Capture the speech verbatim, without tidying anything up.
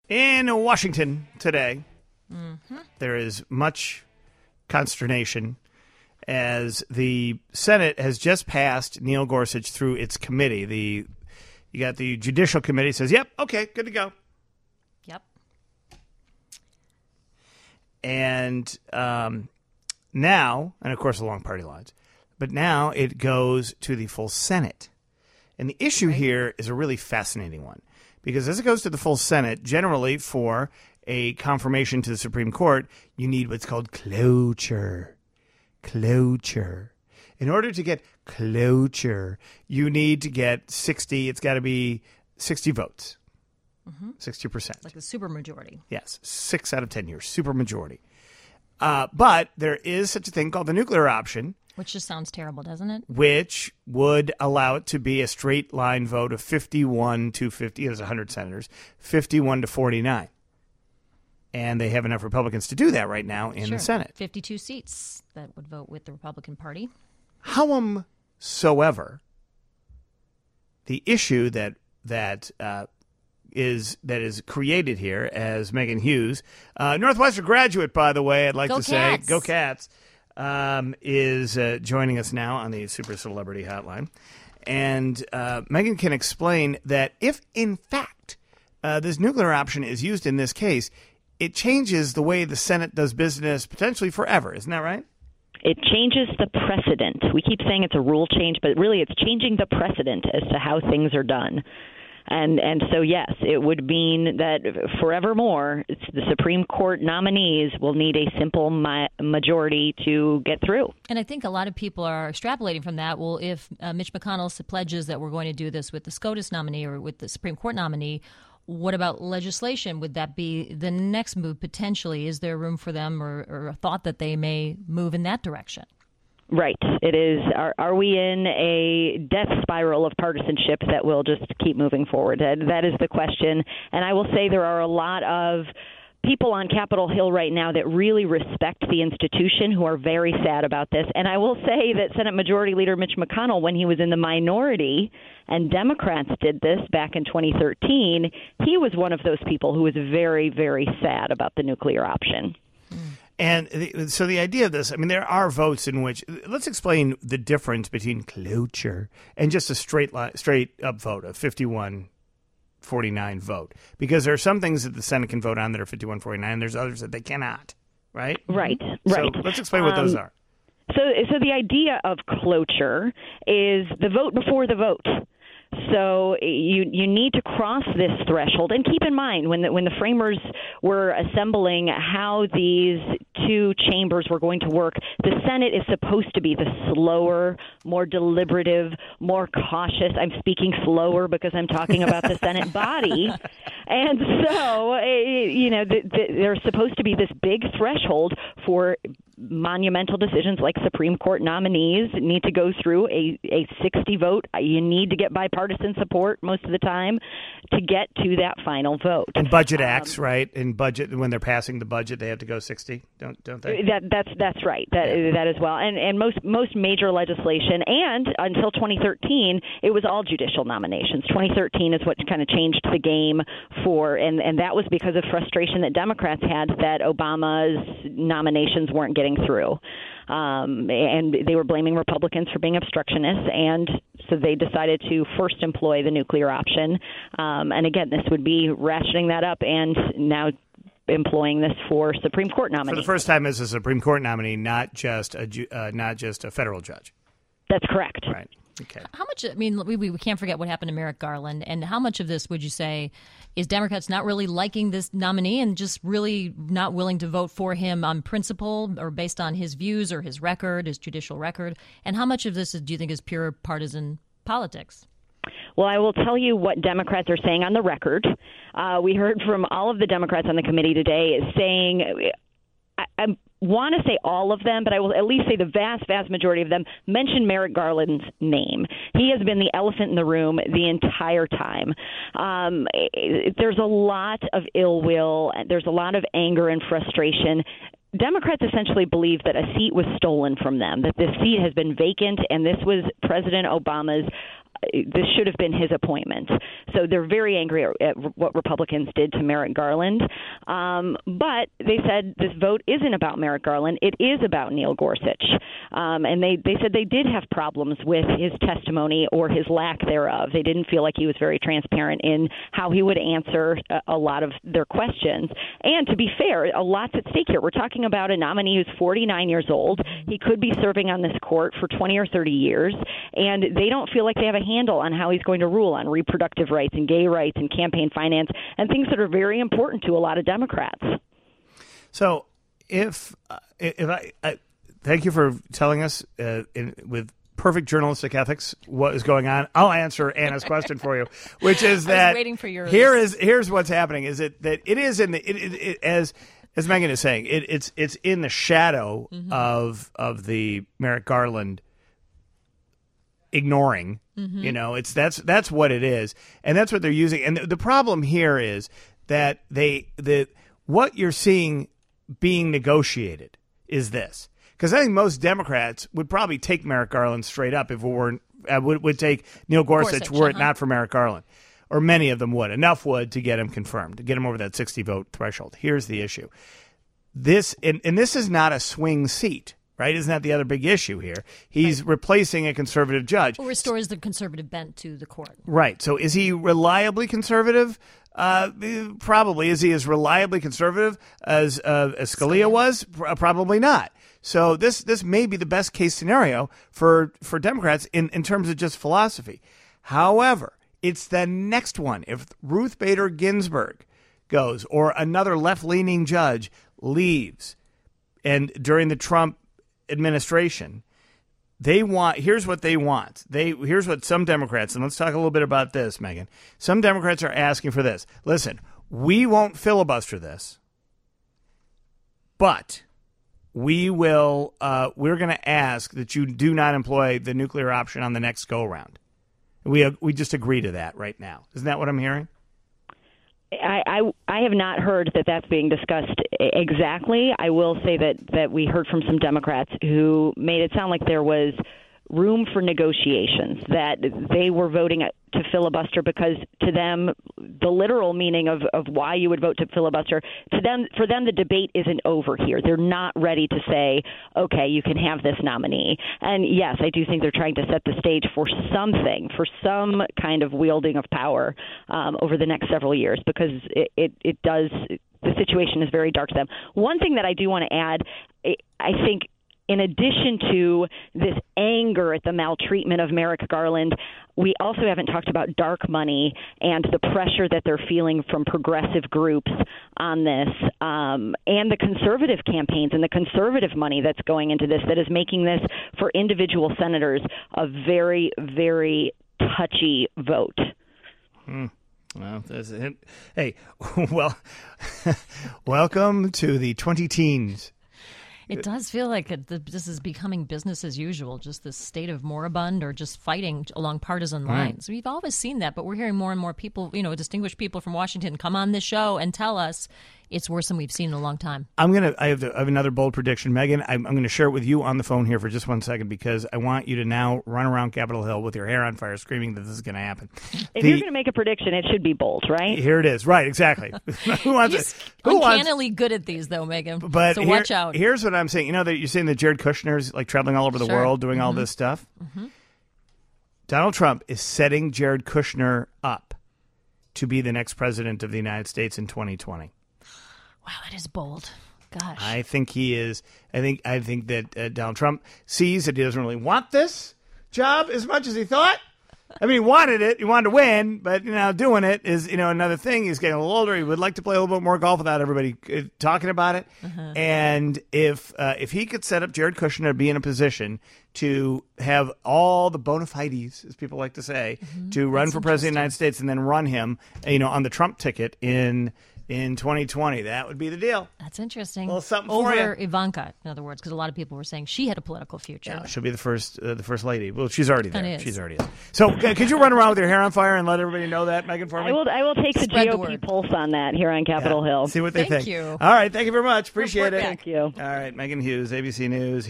In Washington today, mm-hmm. there is much consternation as the Senate has just passed Neil Gorsuch through its committee. The you got the Judicial Committee says, "Yep, okay, good to go." Yep. And um, now, and of course along party lines, but now it goes to the full Senate. And the issue right. here is a really fascinating one. Because as it goes to the full Senate, generally for a confirmation to the Supreme Court, you need what's called cloture. Cloture. In order to get cloture, you need to get sixty, it's got to be sixty votes. Mm-hmm. sixty percent. Like a supermajority. Yes, six out of ten years, supermajority. Uh, but there is such a thing called the nuclear option. Which just sounds terrible, doesn't it? Which would allow it to be a straight line vote of fifty-one to fifty. There's one hundred senators, fifty-one to forty-nine. And they have enough Republicans to do that right now in sure. the Senate. fifty-two seats that would vote with the Republican Party. Howsoever, the issue that that uh, is that is created here, as Megan Hughes, uh, Northwestern graduate, by the way, I'd like Go to Cats. say, go Cats. Um, is uh, joining us now on the Super Celebrity Hotline. And uh, Megan can explain that if, in fact, uh, this nuclear option is used in this case, it changes the way the Senate does business potentially forever. Isn't that right? It changes the precedent. We keep saying it's a rule change, but really it's changing the precedent as to how things are done. And and so, yes, it would mean that forevermore, it's the Supreme Court nominees will need a simple ma- majority to get through. And I think a lot of people are extrapolating from that. Well, if uh, Mitch McConnell pledges that we're going to do this with the SCOTUS nominee or with the Supreme Court nominee, what about legislation? Would that be the next move potentially? Is there room for them or, or a thought that they may move in that direction? Right. It is. Are, are we in a death spiral of partisanship that will just keep moving forward? That, that is the question. And I will say there are a lot of people on Capitol Hill right now that really respect the institution who are very sad about this. And I will say that Senate Majority Leader Mitch McConnell, when he was in the minority and Democrats did this back in twenty thirteen, he was one of those people who was very, very sad about the nuclear option. And the, so the idea of this, I mean, there are votes in which, let's explain the difference between cloture and just a straight line, straight up vote, a fifty-one forty-nine vote. Because there are some things that the Senate can vote on that are fifty-one forty-nine, and there's others that they cannot, right? Right, so right. let's explain what um, those are. So, so the idea of cloture is the vote before the vote. So you you need to cross this threshold, and keep in mind when the, when the framers were assembling how these two chambers were going to work, the Senate is supposed to be the slower, more deliberative, more cautious. I'm speaking slower because I'm talking about the Senate body, and so you know the, the, there's supposed to be this big threshold for monumental decisions like Supreme Court nominees need to go through a, a sixty vote. You need to get bipartisan support most of the time to get to that final vote. And budget acts, um, right? In budget, when they're passing the budget, they have to go sixty, don't don't they? That that's that's right. That yeah. that as well. And and most most major legislation, and until twenty thirteen, it was all judicial nominations. twenty thirteen is what kind of changed the game for, and and that was because of frustration that Democrats had that Obama's nominations weren't getting through. Um, and they were blaming Republicans for being obstructionists, and so they decided to first employ the nuclear option. Um, and again, this would be ratcheting that up and now employing this for Supreme Court nominees. For the first time as a Supreme Court nominee, not just a uh, not just a federal judge. That's correct. Right. Okay. How much, I mean, we, we can't forget what happened to Merrick Garland, and how much of this would you say is Democrats not really liking this nominee and just really not willing to vote for him on principle or based on his views or his record, his judicial record? And how much of this is, do you think is pure partisan politics? Well, I will tell you what Democrats are saying on the record. Uh, we heard from all of the Democrats on the committee today saying, I, I'm want to say all of them, but I will at least say the vast, vast majority of them mention Merrick Garland's name. He has been the elephant in the room the entire time. Um, there's a lot of ill will. There's a lot of anger and frustration. Democrats essentially believe that a seat was stolen from them, that this seat has been vacant, and this was President Obama's this should have been his appointment. So they're very angry at, at what Republicans did to Merrick Garland. Um, but they said this vote isn't about Merrick Garland. It is about Neil Gorsuch. Um, and they, they said they did have problems with his testimony or his lack thereof. They didn't feel like he was very transparent in how he would answer a, a lot of their questions. And to be fair, a lot's at stake here. We're talking about a nominee who's forty-nine years old. He could be serving on this court for twenty or thirty years, and they don't feel like they have a handle on how he's going to rule on reproductive rights and gay rights and campaign finance and things that are very important to a lot of Democrats. So if, uh, if I, I thank you for telling us uh, in, with perfect journalistic ethics what is going on. I'll answer Anna's question for you, which is that I was waiting for yours. Here is here's what's happening. Is it that it is in the it, it, it, as as Megan is saying it, it's it's in the shadow mm-hmm. of of the Merrick Garland ignoring. Mm-hmm. You know, it's that's that's what it is, and that's what they're using. And the, the problem here is that they the what you're seeing being negotiated is this. Because I think most Democrats would probably take Merrick Garland straight up if it weren't uh, would would take Neil Gorsuch, Gorsuch were it uh-huh. not for Merrick Garland, or many of them would. Enough would to get him confirmed, to get him over that sixty vote threshold. Here's the issue: this and, and this is not a swing seat, right? Isn't that the other big issue here? He's right. replacing a conservative judge. Or restores the conservative bent to the court. Right. So is he reliably conservative? Uh, probably. Is he as reliably conservative as uh, as Scalia, Scalia was? Probably not. So this this may be the best case scenario for, for Democrats in, in terms of just philosophy. However, it's the next one. If Ruth Bader Ginsburg goes or another left-leaning judge leaves, and during the Trump administration, they want, here's what they want. They here's what some Democrats, and let's talk a little bit about this, Megan. Some Democrats are asking for this. Listen, we won't filibuster this, but we will. Uh, we're going to ask that you do not employ the nuclear option on the next go round. We uh, we just agree to that right now. Isn't that what I'm hearing? I, I I have not heard that that's being discussed exactly. I will say that, that we heard from some Democrats who made it sound like there was room for negotiations, that they were voting to filibuster because to them, the literal meaning of, of why you would vote to filibuster, to them, for them, the debate isn't over here. They're not ready to say, okay, you can have this nominee. And yes, I do think they're trying to set the stage for something, for some kind of wielding of power um, over the next several years, because it, it, it does, the situation is very dark to them. One thing that I do want to add, I think, in addition to this anger at the maltreatment of Merrick Garland, we also haven't talked about dark money and the pressure that they're feeling from progressive groups on this, um, and the conservative campaigns and the conservative money that's going into this that is making this, for individual senators, a very, very touchy vote. Hmm. Well, that's it. Hey, well, welcome to the twenty teens. It does feel like it, this is becoming business as usual, just this state of moribund or just fighting along partisan lines. Right. We've always seen that, but we're hearing more and more people, you know, distinguished people from Washington come on this show and tell us it's worse than we've seen in a long time. I'm gonna. I have, the, I have another bold prediction, Megan. I'm, I'm going to share it with you on the phone here for just one second because I want you to now run around Capitol Hill with your hair on fire, screaming that this is going to happen. If the, you're going to make a prediction, it should be bold, right? Here it is. Right, exactly. Who wants He's it? Who uncannily wants, good at these, though, Megan. But so here, watch out. Here's what I'm saying. You know that you're saying that Jared Kushner's like traveling all over the sure. world doing mm-hmm. all this stuff. Mm-hmm. Donald Trump is setting Jared Kushner up to be the next president of the United States in twenty twenty. Wow, that is bold. Gosh. I think he is. I think I think that uh, Donald Trump sees that he doesn't really want this job as much as he thought. I mean, he wanted it. He wanted to win, but you know, doing it is you know another thing. He's getting a little older. He would like to play a little bit more golf without everybody uh, talking about it. Uh-huh. And if uh, if he could set up Jared Kushner to be in a position to have all the bona fides, as people like to say, mm-hmm. to run That's for president of the United States and then run him, you know, on the Trump ticket in. In twenty twenty, that would be the deal. That's interesting. A little something Over for you. Ivanka, in other words, because a lot of people were saying she had a political future. Yeah, she'll be the first, uh, the first lady. Well, she's already there. She's already there. So, uh, could you run around with your hair on fire and let everybody know that, Megan, for me? I will. I will take the Spread G O P the pulse on that here on Capitol yeah. Hill. See what they thank think. Thank you. All right, thank you very much. Appreciate Report it. Back. Thank you. All right, Megan Hughes, A B C News.